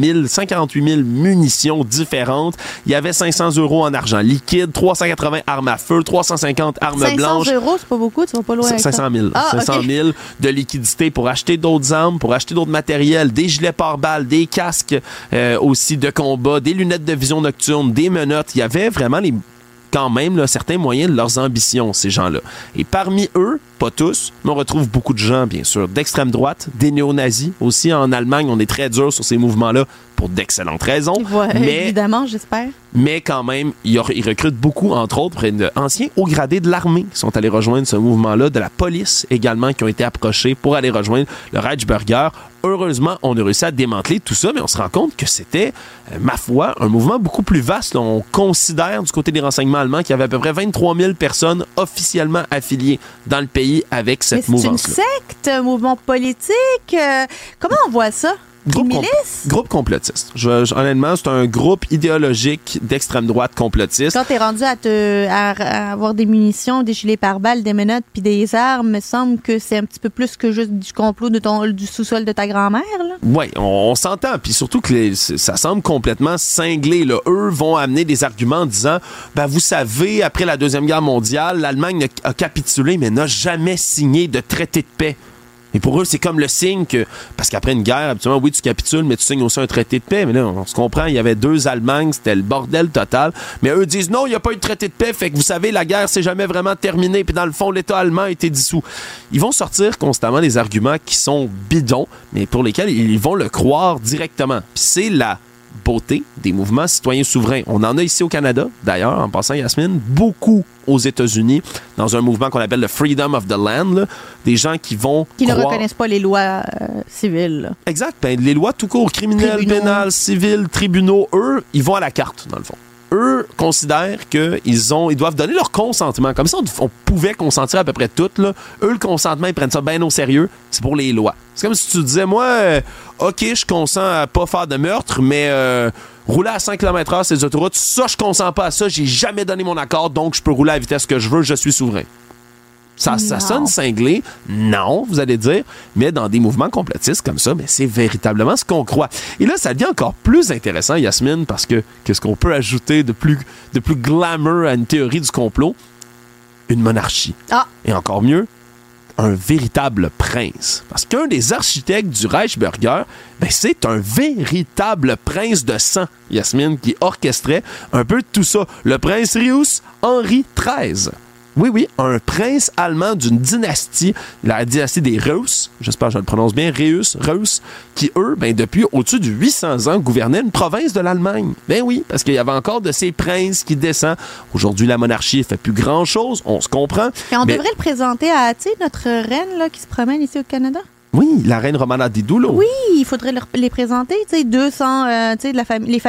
Speaker 7: 148 000 munitions différentes. Il y avait 500 € en argent liquide, 380 armes à feu, 350 armes blanches.
Speaker 2: 500 €, c'est pas beaucoup, tu vas pas loin.
Speaker 7: 500 000. 500 000 de liquidités pour acheter d'autres armes, pour acheter d'autres matériels, des gilets pare-balles, des casques aussi de combat, des lunettes de vision nocturne, des menottes. Il y avait vraiment quand même certains moyens de leurs ambitions, ces gens-là. Et parmi eux, pas tous, mais on retrouve beaucoup de gens, bien sûr, d'extrême droite, des néo-nazis. Aussi, en Allemagne, on est très dur sur ces mouvements-là pour d'excellentes raisons.
Speaker 2: Ouais, évidemment, j'espère.
Speaker 7: Mais quand même, ils recrutent beaucoup, entre autres, d'anciens hauts gradés de l'armée qui sont allés rejoindre ce mouvement-là, de la police également, qui ont été approchés pour aller rejoindre le Reichsbürger. Heureusement, on a réussi à démanteler tout ça, mais on se rend compte que c'était, ma foi, un mouvement beaucoup plus vaste. Là, on considère, du côté des renseignements allemands, qu'il y avait à peu près 23 000 personnes officiellement affiliées dans le pays avec cette mouvance-là.
Speaker 2: C'est une secte, un mouvement politique. Comment on voit ça?
Speaker 7: Groupe complotiste. Honnêtement, c'est un groupe idéologique d'extrême droite complotiste.
Speaker 2: Quand t'es rendu à avoir des munitions, des gilets pare-balles, des menottes puis des armes, il me semble que c'est un petit peu plus que juste du complot du sous-sol de ta grand-mère.
Speaker 7: Oui, on s'entend. Puis surtout que ça semble complètement cinglé. Là. Eux vont amener des arguments en disant, vous savez, après la Deuxième Guerre mondiale, l'Allemagne a capitulé, mais n'a jamais signé de traité de paix. Et pour eux, c'est comme le signe que... Parce qu'après une guerre, habituellement, oui, tu capitules, mais tu signes aussi un traité de paix. Mais là, on se comprend, il y avait 2 Allemagnes, c'était le bordel total. Mais eux disent, non, il n'y a pas eu de traité de paix, fait que vous savez, la guerre s'est jamais vraiment terminée, puis dans le fond, l'État allemand a été dissous. Ils vont sortir constamment des arguments qui sont bidons, mais pour lesquels ils vont le croire directement. Puis c'est la beauté des mouvements citoyens souverains. On en a ici au Canada, d'ailleurs, en passant, Yasmine, beaucoup aux États-Unis, dans un mouvement qu'on appelle le Freedom of the Land, là, des gens qui vont
Speaker 2: ne reconnaissent pas les lois civiles. Là.
Speaker 7: Exact. Les lois tout court, criminelles, pénales, civiles, tribunaux, eux, ils vont à la carte, dans le fond. Eux considèrent qu'ils doivent donner leur consentement. Comme ça, on pouvait consentir à peu près tout. Là. Eux, le consentement, ils prennent ça bien au sérieux. C'est pour les lois. C'est comme si tu disais, moi, OK, je consens à pas faire de meurtre, mais rouler à 5 km/h sur les autoroutes, ça, je consens pas à ça. J'ai jamais donné mon accord, donc je peux rouler à la vitesse que je veux. Je suis souverain. Ça sonne cinglé, non, vous allez dire, mais dans des mouvements complotistes comme ça, mais c'est véritablement ce qu'on croit. Et là, ça devient encore plus intéressant, Yasmine, parce que qu'est-ce qu'on peut ajouter de plus glamour à une théorie du complot? Une monarchie. Ah. Et encore mieux, un véritable prince. Parce qu'un des architectes du Reichsbürger, c'est un véritable prince de sang, Yasmine, qui orchestrait un peu tout ça. Le prince Reuss Henri XIII. Oui, un prince allemand d'une dynastie, la dynastie des Reuss, j'espère que je le prononce bien, Reuss, qui, eux, depuis au-dessus de 800 ans, gouvernaient une province de l'Allemagne. Ben oui, parce qu'il y avait encore de ces princes qui descendent. Aujourd'hui, la monarchie ne fait plus grand-chose, on se comprend.
Speaker 2: Et on devrait le présenter à, notre reine là, qui se promène ici au Canada.
Speaker 7: Oui, la reine Romana Didulo.
Speaker 2: Oui, il faudrait les présenter, 200, les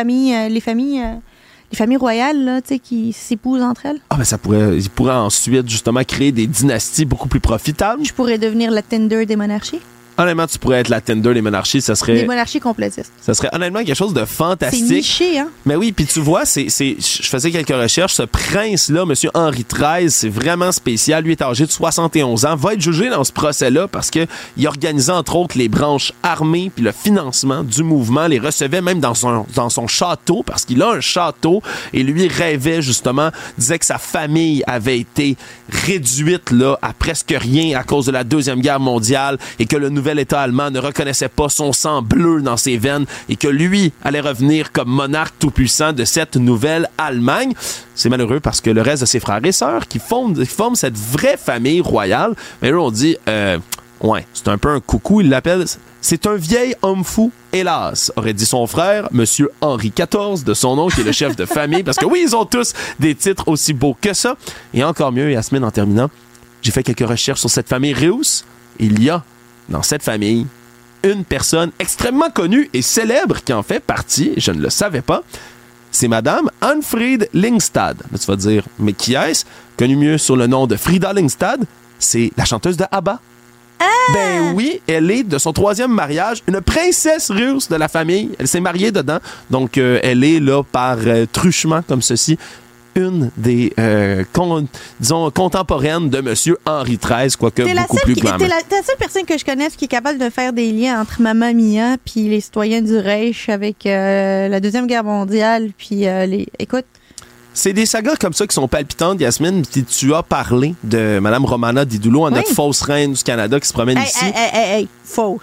Speaker 2: familles royales là, qui s'épousent entre elles.
Speaker 7: Ah, ils pourraient ensuite, justement, créer des dynasties beaucoup plus profitables.
Speaker 2: Je pourrais devenir la Tinder des monarchies.
Speaker 7: Honnêtement, tu pourrais être la Tinder des monarchies, ça serait...
Speaker 2: Des monarchies complotistes.
Speaker 7: Ça serait honnêtement quelque chose de fantastique.
Speaker 2: C'est niché, hein?
Speaker 7: Mais oui, puis tu vois, je faisais quelques recherches, ce prince-là, M. Henri XIII, c'est vraiment spécial. Lui est âgé de 71 ans, va être jugé dans ce procès-là parce qu'il organisait, entre autres, les branches armées puis le financement du mouvement, les recevait même dans son château, parce qu'il a un château, et lui rêvait, justement, disait que sa famille avait été réduite là à presque rien à cause de la Deuxième Guerre mondiale, et que le nouvel État allemand ne reconnaissait pas son sang bleu dans ses veines et que lui allait revenir comme monarque tout-puissant de cette nouvelle Allemagne. C'est malheureux parce que le reste de ses frères et sœurs qui forment cette vraie famille royale, mais eux on dit, c'est un peu un coucou, il l'appelle... C'est un vieil homme fou, hélas, aurait dit son frère, Monsieur Henri XIV, de son nom, qui est le chef de famille, parce que oui, ils ont tous des titres aussi beaux que ça. Et encore mieux, Yasmine, en terminant, j'ai fait quelques recherches sur cette famille Reuss. Il y a dans cette famille une personne extrêmement connue et célèbre qui en fait partie, et je ne le savais pas, c'est Madame Anfried Lyngstad. Là, tu vas dire, mais qui est-ce? Connue mieux sur le nom de Frida Lyngstad, c'est la chanteuse de ABBA. Ah! Ben oui, elle est de son 3e mariage, une princesse russe de la famille. Elle s'est mariée dedans, donc elle est là par truchement comme ceci. Une des, contemporaines de M. Henri XIII, quoique beaucoup plus glamour.
Speaker 2: T'es la seule personne que je connaisse qui est capable de faire des liens entre Mamma Mia puis les citoyens du Reich avec la Deuxième Guerre mondiale, puis écoute...
Speaker 7: C'est des sagas comme ça qui sont palpitantes, Yasmine. Tu as parlé de Mme Romana Didulo, notre fausse reine du Canada qui se promène ici.
Speaker 2: Fausse.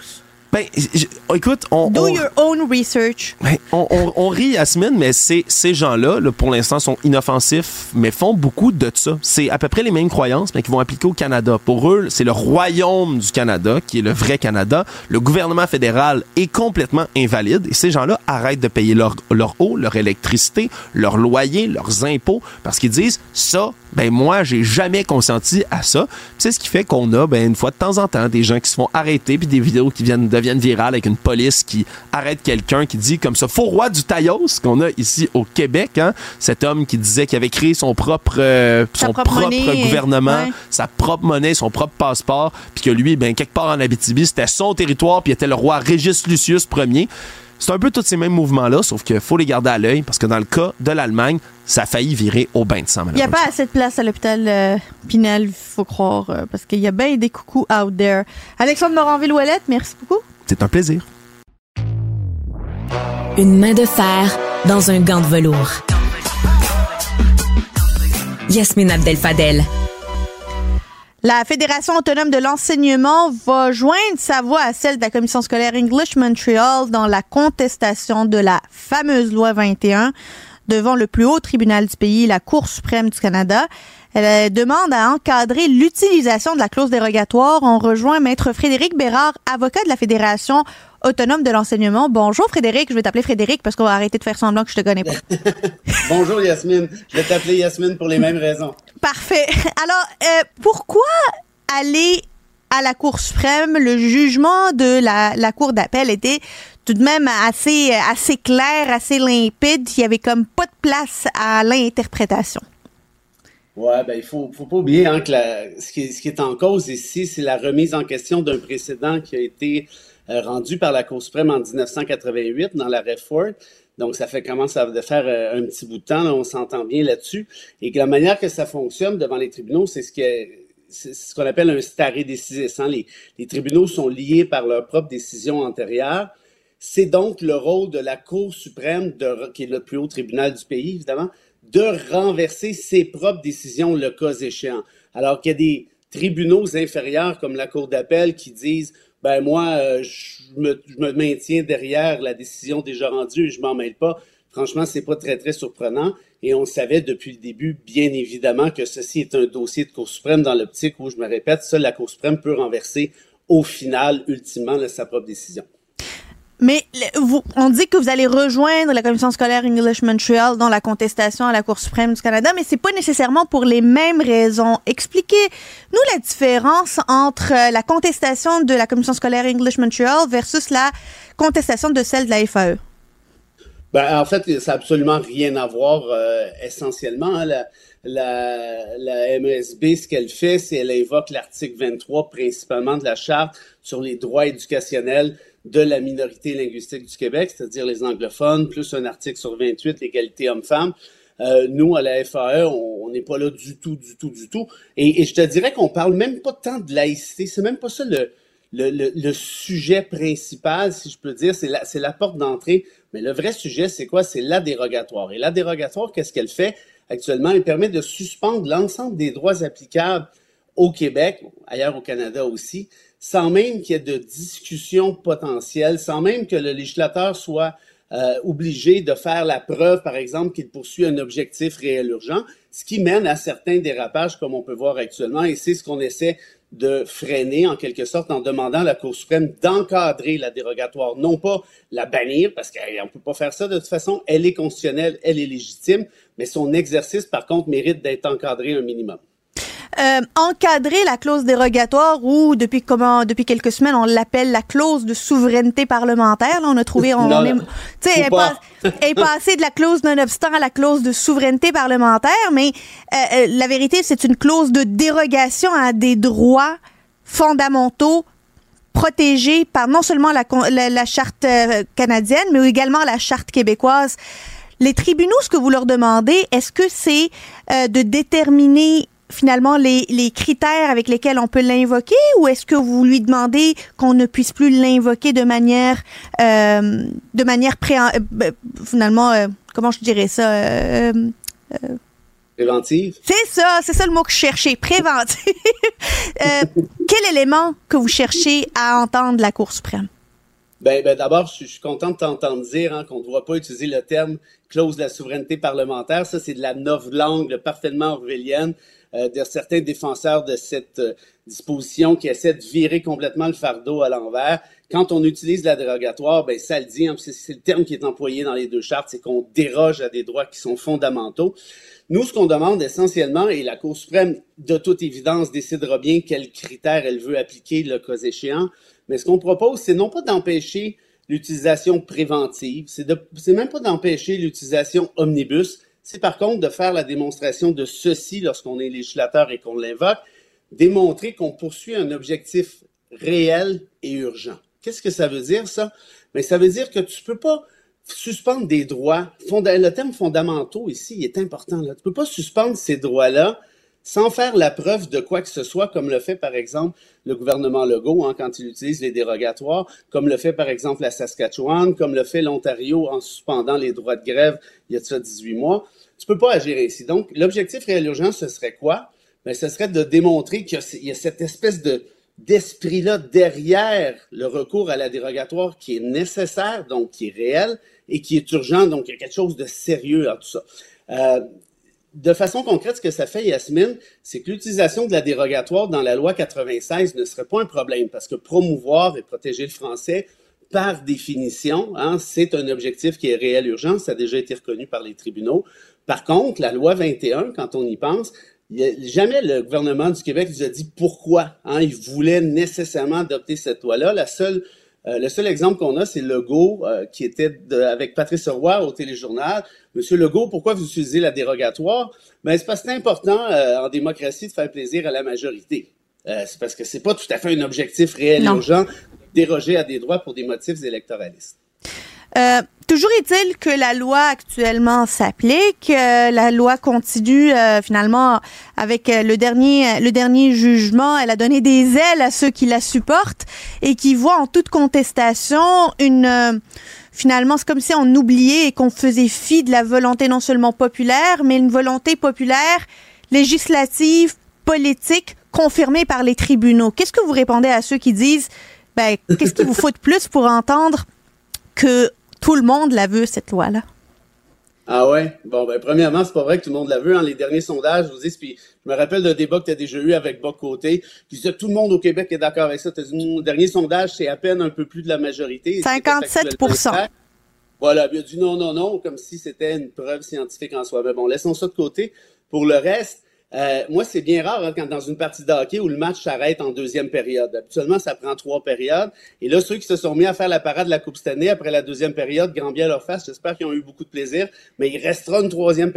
Speaker 7: Ben, écoute,
Speaker 2: Do your own research.
Speaker 7: On rit, Yasmine, mais ces gens-là, là, pour l'instant, sont inoffensifs, mais font beaucoup de ça. C'est à peu près les mêmes croyances, mais qui vont appliquer au Canada. Pour eux, c'est le royaume du Canada, qui est le vrai Canada. Le gouvernement fédéral est complètement invalide, et ces gens-là arrêtent de payer leur eau, leur électricité, leur loyer, leurs impôts, parce qu'ils disent, ça, ben moi, j'ai jamais consenti à ça. Puis c'est ce qui fait qu'on a, ben une fois de temps en temps, des gens qui se font arrêter, puis des vidéos qui deviennent virales avec une police qui arrête quelqu'un qui dit comme ce faux roi du Taillos qu'on a ici au Québec, hein, cet homme qui disait qu'il avait créé son propre gouvernement, ouais, sa propre monnaie, son propre passeport, puis que lui, ben quelque part en Abitibi, c'était son territoire, puis il était le roi Régis Lucius Ier. C'est un peu tous ces mêmes mouvements-là, sauf qu'il faut les garder à l'œil, parce que dans le cas de l'Allemagne, ça a failli virer au bain de sang.
Speaker 2: Il n'y a pas assez de place à l'hôpital Pinel, il faut croire, parce qu'il y a bien des coucous out there. Alexandre Moranville-Ouellette, merci beaucoup.
Speaker 7: C'est un plaisir.
Speaker 1: Une main de fer dans un gant de velours. Yasmine Abdel-Fadel.
Speaker 2: La Fédération autonome de l'enseignement va joindre sa voix à celle de la Commission scolaire English Montreal dans la contestation de la fameuse loi 21 devant le plus haut tribunal du pays, la Cour suprême du Canada. Elle demande à encadrer l'utilisation de la clause dérogatoire. On rejoint Maître Frédéric Bérard, avocat de la Fédération autonome de l'enseignement. Bonjour Frédéric, je vais t'appeler Frédéric parce qu'on va arrêter de faire semblant que je te connais pas.
Speaker 8: Bonjour Yasmine, je vais t'appeler Yasmine pour les mêmes raisons. Parfait.
Speaker 2: Alors, pourquoi aller à la Cour suprême? Le jugement de la Cour d'appel était tout de même assez clair, assez limpide. Il y avait comme pas de place à l'interprétation.
Speaker 8: Ouais, ben il faut pas oublier hein, que ce qui est en cause ici, c'est la remise en question d'un précédent qui a été rendu par la Cour suprême en 1988 dans l'arrêt Ford. Donc, ça commence à faire un petit bout de temps, là, on s'entend bien là-dessus. Et que la manière que ça fonctionne devant les tribunaux, c'est ce qu'on appelle un stare decisis. Hein. Les tribunaux sont liés par leur propre décision antérieure. C'est donc le rôle de la Cour suprême, qui est le plus haut tribunal du pays, évidemment, de renverser ses propres décisions le cas échéant. Alors qu'il y a des tribunaux inférieurs comme la Cour d'appel qui disent « ben moi, je me maintiens derrière la décision déjà rendue et je m'en mêle pas ». Franchement, c'est pas très, très surprenant. Et on savait depuis le début, bien évidemment, que ceci est un dossier de Cour suprême dans l'optique où, je me répète, seule la Cour suprême peut renverser au final, ultimement, sa propre décision.
Speaker 2: Mais on dit que vous allez rejoindre la Commission scolaire English Montreal dans la contestation à la Cour suprême du Canada, mais c'est pas nécessairement pour les mêmes raisons. Expliquez-nous la différence entre la contestation de la Commission scolaire English Montreal versus la contestation de celle de la FAE.
Speaker 8: Ben, en fait, ça n'a absolument rien à voir essentiellement. Hein, la MSB, ce qu'elle fait, c'est qu'elle invoque l'article 23 principalement de la Charte sur les droits éducationnels de la minorité linguistique du Québec, c'est-à-dire les anglophones, plus un article sur 28, l'égalité homme-femme. Nous, à la FAE, on n'est pas là du tout. Et je te dirais qu'on parle même pas tant de laïcité. C'est même pas ça le sujet principal, si je peux dire. C'est la porte d'entrée. Mais le vrai sujet, c'est quoi? C'est la dérogatoire. Et la dérogatoire, qu'est-ce qu'elle fait actuellement? Elle permet de suspendre l'ensemble des droits applicables au Québec, ailleurs au Canada aussi, sans même qu'il y ait de discussion potentielle, sans même que le législateur soit obligé de faire la preuve, par exemple, qu'il poursuit un objectif réel urgent, ce qui mène à certains dérapages, comme on peut voir actuellement, et c'est ce qu'on essaie de freiner, en quelque sorte, en demandant à la Cour suprême d'encadrer la dérogatoire, non pas la bannir, parce qu'on ne peut pas faire ça de toute façon, elle est constitutionnelle, elle est légitime, mais son exercice, par contre, mérite d'être encadré un minimum.
Speaker 2: Encadrer la clause dérogatoire ou depuis quelques semaines on l'appelle la clause de souveraineté parlementaire. Là, on a trouvé est passé de la clause nonobstant à la clause de souveraineté parlementaire, mais la vérité c'est une clause de dérogation à des droits fondamentaux protégés par non seulement la charte canadienne mais également la charte québécoise. Les tribunaux, ce que vous leur demandez, est-ce que c'est de déterminer finalement les critères avec lesquels on peut l'invoquer, ou est-ce que vous lui demandez qu'on ne puisse plus l'invoquer de manière finalement comment je dirais ça
Speaker 8: préventive?
Speaker 2: C'est ça le mot que je cherchais, préventive. Quel élément que vous cherchez à entendre de la Cour suprême?
Speaker 8: D'abord, je suis content de t'entendre dire qu'on ne doit pas utiliser le terme clause de la souveraineté parlementaire. Ça, c'est de la novlangue parfaitement orwellienne de certains défenseurs de cette disposition qui essaient de virer complètement le fardeau à l'envers. Quand on utilise la dérogatoire, ça le dit, c'est le terme qui est employé dans les deux chartes, c'est qu'on déroge à des droits qui sont fondamentaux. Nous, ce qu'on demande essentiellement, et la Cour suprême, de toute évidence, décidera bien quels critères elle veut appliquer le cas échéant, mais ce qu'on propose, c'est non pas d'empêcher l'utilisation préventive, c'est même pas d'empêcher l'utilisation omnibus, c'est par contre de faire la démonstration de ceci lorsqu'on est législateur et qu'on l'invoque, démontrer qu'on poursuit un objectif réel et urgent. Qu'est-ce que ça veut dire, ça? Ça veut dire que tu peux pas suspendre des droits. Le terme fondamentaux ici, il est important. Là. Tu peux pas suspendre ces droits-là sans faire la preuve de quoi que ce soit, comme le fait, par exemple, le gouvernement Legault quand il utilise les dérogatoires, comme le fait, par exemple, la Saskatchewan, comme le fait l'Ontario en suspendant les droits de grève il y a de ça 18 mois. Tu peux pas agir ainsi. Donc, l'objectif réel urgent, ce serait quoi? Ce serait de démontrer qu'il y a cette espèce d'esprit-là derrière le recours à la dérogatoire qui est nécessaire, donc qui est réel, et qui est urgent, donc il y a quelque chose de sérieux à tout ça. De façon concrète, ce que ça fait, Yasmine, c'est que l'utilisation de la dérogatoire dans la loi 96 ne serait pas un problème, parce que promouvoir et protéger le français, par définition, c'est un objectif qui est réel urgent, ça a déjà été reconnu par les tribunaux. Par contre, la loi 21, quand on y pense, jamais le gouvernement du Québec nous a dit pourquoi il voulait nécessairement adopter cette loi-là. Le seul exemple qu'on a, c'est Legault, qui était avec Patrice Roy au Téléjournal. Monsieur Legault, pourquoi vous utilisez la dérogatoire? C'est parce que c'est important en démocratie de faire plaisir à la majorité. C'est parce que c'est pas tout à fait un objectif réel et urgent de déroger à des droits pour des motifs électoralistes.
Speaker 2: Toujours est-il que la loi actuellement s'applique. La loi continue finalement avec le dernier jugement. Elle a donné des ailes à ceux qui la supportent et qui voient en toute contestation finalement, c'est comme si on oubliait et qu'on faisait fi de la volonté non seulement populaire, mais une volonté populaire législative, politique, confirmée par les tribunaux. Qu'est-ce que vous répondez à ceux qui disent qu'est-ce qu'il vous faut de plus pour entendre que tout le monde la veut, cette loi-là?
Speaker 8: Ah ouais? Premièrement, c'est pas vrai que tout le monde la veut. Les derniers sondages, je vous dis, puis je me rappelle d'un débat que tu as déjà eu avec Bock-Côté, qui disait que tout le monde au Québec est d'accord avec ça. Tu as dit, le dernier sondage, c'est à peine un peu plus de la majorité.
Speaker 2: 57%.
Speaker 8: Voilà, il a dit non, comme si c'était une preuve scientifique en soi. Mais bon, laissons ça de côté. Pour le reste, moi, c'est bien rare quand dans une partie de hockey où le match s'arrête en deuxième période. Habituellement, ça prend 3 périodes. Et là, ceux qui se sont mis à faire la parade de la Coupe Stanley après la deuxième période, grand bien leur face, j'espère qu'ils ont eu beaucoup de plaisir. Mais il restera une troisième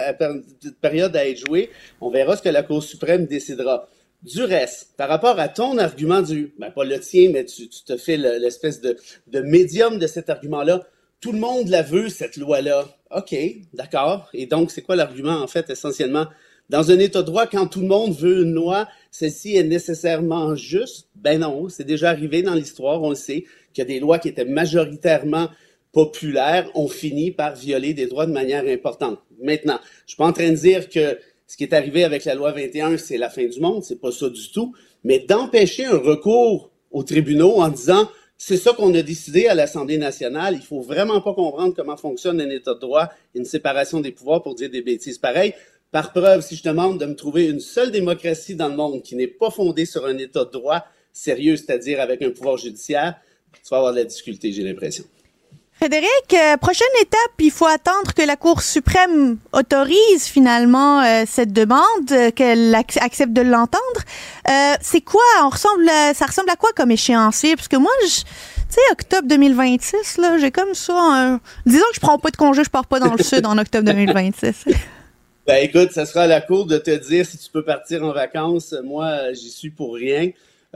Speaker 8: période à être jouée. On verra ce que la Cour suprême décidera. Du reste, par rapport à ton argument pas le tien, mais tu te fais l'espèce de médium de cet argument-là. Tout le monde la veut, cette loi-là. OK, d'accord. Et donc, c'est quoi l'argument, en fait, essentiellement? Dans un État de droit, quand tout le monde veut une loi, celle-ci est nécessairement juste? Non, c'est déjà arrivé dans l'histoire, on le sait, qu'il y a des lois qui étaient majoritairement populaires ont fini par violer des droits de manière importante. Maintenant, je suis pas en train de dire que ce qui est arrivé avec la loi 21, c'est la fin du monde, c'est pas ça du tout, mais d'empêcher un recours aux tribunaux en disant c'est ça qu'on a décidé à l'Assemblée nationale, il faut vraiment pas comprendre comment fonctionne un État de droit, une séparation des pouvoirs pour dire des bêtises pareilles. Par preuve, si je te demande de me trouver une seule démocratie dans le monde qui n'est pas fondée sur un État de droit sérieux, c'est-à-dire avec un pouvoir judiciaire, tu vas avoir de la difficulté, j'ai l'impression.
Speaker 2: Frédéric, prochaine étape, il faut attendre que la Cour suprême autorise finalement cette demande, qu'elle accepte de l'entendre. C'est quoi? Ça ressemble à quoi comme échéancier? Parce que moi, tu sais, octobre 2026, là, j'ai comme ça disons que je prends pas de congé, je pars pas dans le sud en octobre 2026.
Speaker 8: Écoute, ça sera à la Cour de te dire si tu peux partir en vacances. Moi, j'y suis pour rien.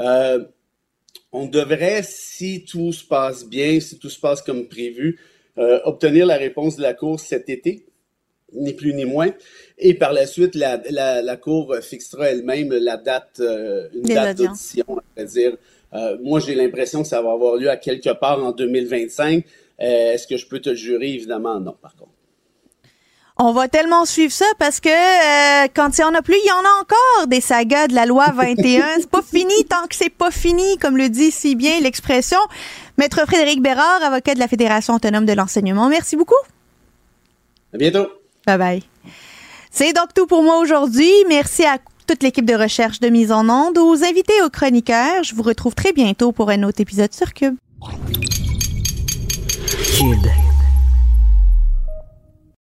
Speaker 8: On devrait, si tout se passe bien, si tout se passe comme prévu, obtenir la réponse de la Cour cet été, ni plus ni moins. Et par la suite, la Cour fixera elle-même la date, une date d'audition. C'est-à-dire, moi, j'ai l'impression que ça va avoir lieu à quelque part en 2025. Est-ce que je peux te le jurer? Évidemment, non, par contre.
Speaker 2: On va tellement suivre ça parce que quand il y en a plus, il y en a encore des sagas de la loi 21. C'est pas fini tant que c'est pas fini, comme le dit si bien l'expression. Maître Frédéric Bérard, avocat de la Fédération autonome de l'enseignement. Merci beaucoup.
Speaker 8: À bientôt.
Speaker 2: Bye bye. C'est donc tout pour moi aujourd'hui. Merci à toute l'équipe de recherche de Mise en Onde, aux invités, aux chroniqueurs. Je vous retrouve très bientôt pour un autre épisode sur Cube.
Speaker 9: Cube.